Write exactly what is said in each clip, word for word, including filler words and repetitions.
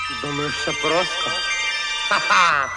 Думаешь, все просто? Ха-ха!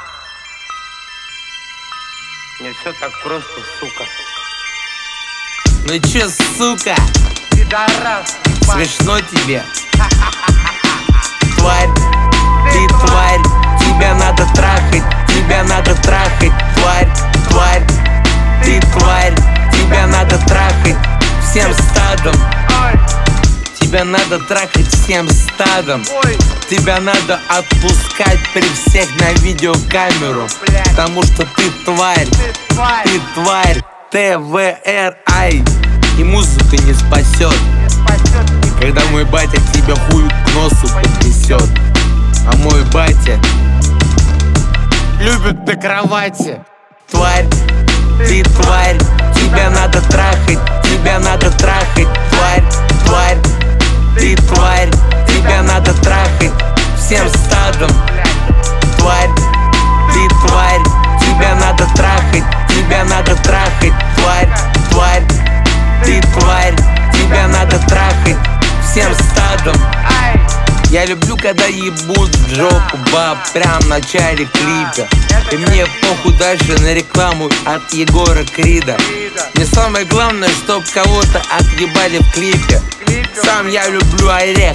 Не все так просто, сука. Ну чё, сука? Пидорас, смешно тебе? Тварь, ты тварь, тебя надо трахать, тебя надо трахать, тварь, тварь, ты тварь, тебя надо трахать всем стадом. Тебя надо трахать всем стадом. Ой. Тебя надо отпускать при всех на видеокамеру, блядь. Потому что ты тварь, Ты тварь, ты тварь, тэ вэ эр ай. И музыка не спасет, не спасет никогда. когда мой батя тебя хуй к носу поднесет. А мой батя любит до кровати. Тварь, ты тварь, тебя надо трахать, тебя надо трахать, тварь, тварь, ты тварь, тебя надо трахать всем стадом. Тварь, ты тварь, тебя надо трахать, тебя надо трахать, тварь, тварь, ты тварь, тебя надо трахать всем стадом. Я люблю, когда ебут в жопу баб прям в начале клипа. И мне похуй дальше на рекламу от Егора Крида. Мне самое главное, чтоб кого-то отъебали в клипе. Сам я люблю орех,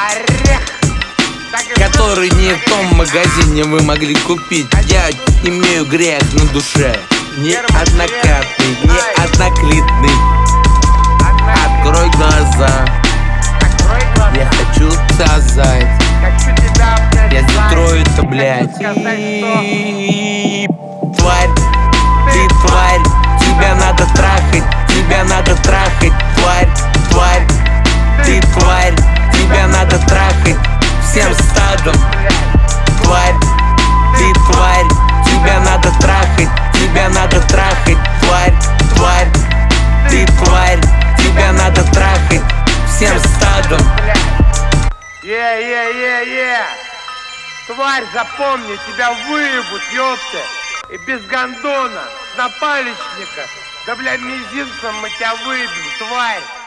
который не в том магазине вы могли купить. Я имею грех на душе, неоднократный, неодноклетный. Открой глаза, я хочу сказать, я затрою это, блядь. Тварь, ты тварь, тебя надо трахать, тебя надо трахать, тварь, тварь, ты тварь, тебя надо трахать всем стадом. Тварь, ты тварь, тебя надо трахать, тебя надо трахать, тварь, тварь, ты тварь, тебя надо трахать всем стадом. Е-е-е-е! Тварь, запомни, тебя выебут, ёпта! И без гондона, с напалечника, да, бля, мизинцем мы тебя выебем, тварь!